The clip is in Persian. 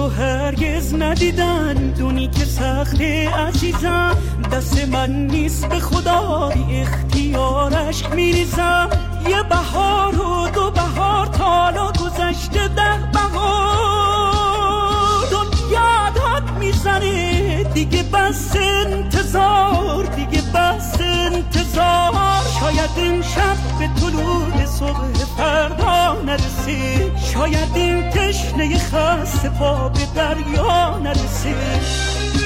رو هرگز ندیدن، دونی که سخت عزیزم، دست من نیست به خدا بی اختیارش میریزم. یه بهار و دو بهار تالا گذشته 10 بهار، دنیا داد میزنه دیگه بس انتظار، دیگه بس انتظار. شاید این شب به طلوع صبح فردا نرسه، شاید این تشنه خسته پا به دریا نرسه.